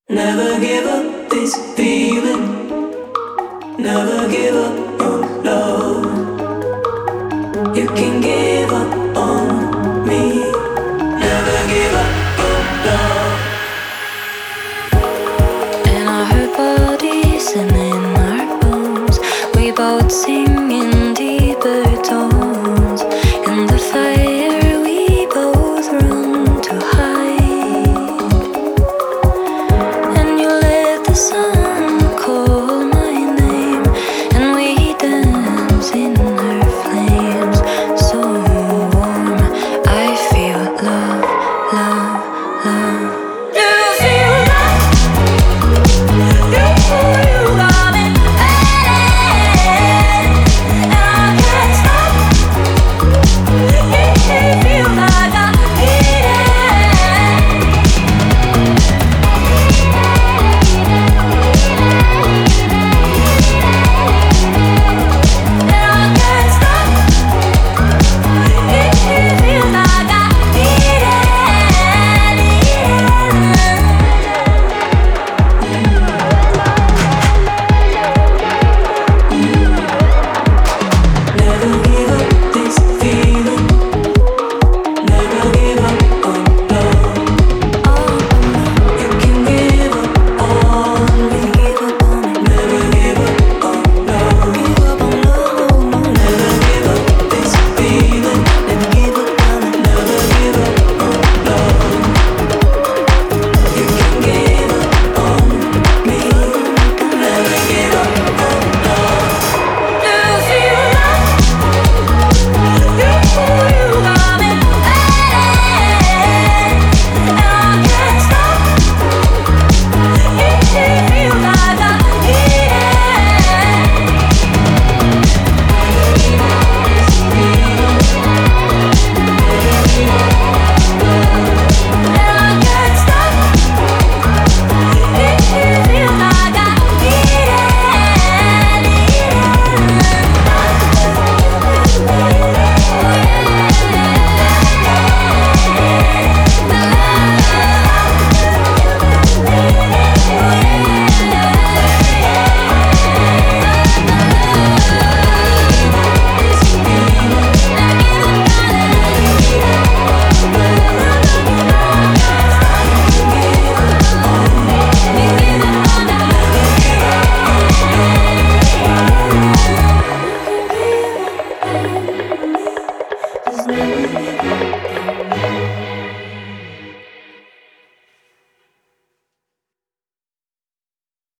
Never give up this feeling. Never give up on love. You can give up on me. Never give up on love. In our bodies and in our bones, we both sing